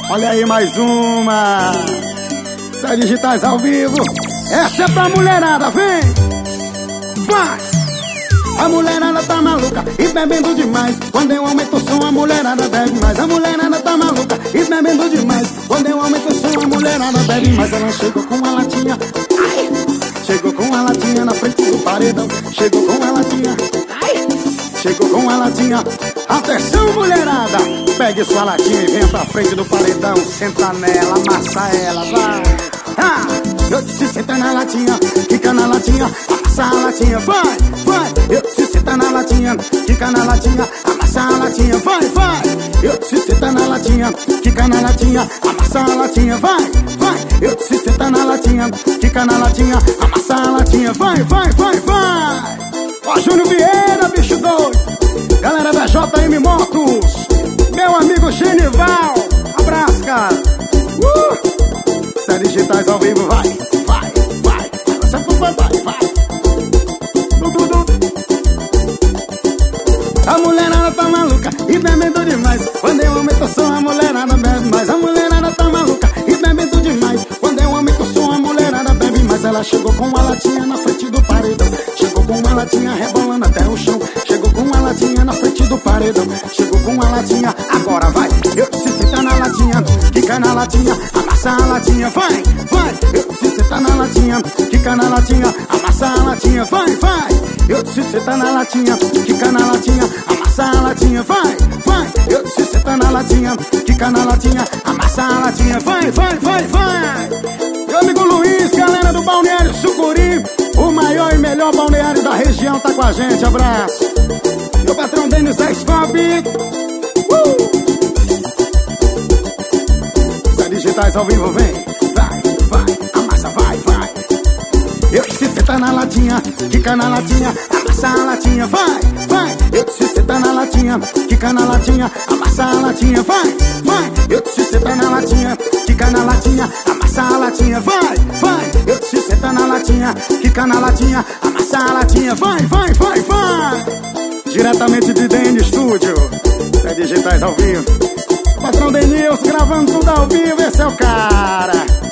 Olha aí mais uma. Sai Digitais ao vivo. Essa é pra mulherada, vem! Vai! A mulherada tá maluca e bebendo demais. Quando eu aumento o som, a mulherada bebe mais. A mulherada tá maluca e bebendo demais. Quando eu aumento o som, a mulherada bebe mais. Ela chegou com a latinha, ai! Chegou com a latinha na frente do paredão. Chegou com a latinha, ai! Chegou com a latinha. Atenção, mulherada! Pegue sua latinha e venha pra frente do paredão. Senta nela, amassa ela, vai! Eu disse senta na latinha, fica na latinha, amassa a latinha, vai, vai. Eu disse senta na latinha, fica na latinha, amassa a latinha, vai, vai. Eu disse senta na latinha, fica na latinha, amassa a latinha, vai, vai. Eu disse senta na latinha, fica na latinha, amassa a latinha, vai, vai, vai, vai. Ó, Júnior Vieira, bicho doido. Galera da JM Motos, meu amigo Genival, abraço, cara. Sai Digitais ao vivo, vai, vai, vai. Vai, vai. A mulherada tá maluca e bebendo demais. Quando eu aumento o som, a mulherada bebe mais. A mulherada tá maluca e bebendo demais. Quando eu aumento o som, a mulherada bebe mais. Ela chegou com a latinha na frente do paredão. Chegou com a latinha rebolando até o chão. Chegou com a latinha na frente do paredão. Chegou com a latinha, agora vai. Eu disse senta na latinha, fica na latinha, amassa a latinha, vai, vai. Eu disse senta na latinha, fica na latinha, amassa a latinha, vai, vai. Eu disse senta na latinha, fica na latinha, amassa a latinha, vai, vai. Eu disse senta na latinha, fica na latinha, amassa a latinha, vai, vai, vai, vai. Meu amigo Luiz, galera do Balneário Sucuri, o maior e melhor balneário da região, tá com a gente, abraço. Meu patrão Denis da Scope. Sai Digitais ao vivo, vem, vai, vai, amassa, vai, vai. Eu disse senta na latinha, fica na latinha, amassa a latinha, vai, vai. Eu disse senta na latinha, fica na latinha, amassa a latinha, vai, vai. Eu disse senta na latinha, fica na latinha, amassa a latinha, vai, vai. Eu disse senta na latinha, fica na latinha, amassa a latinha, vai, vai, vai, vai. Diretamente de DN Studio, Sai Digitais ao vivo. Patrão Denilson gravando tudo ao vivo, esse é o cara.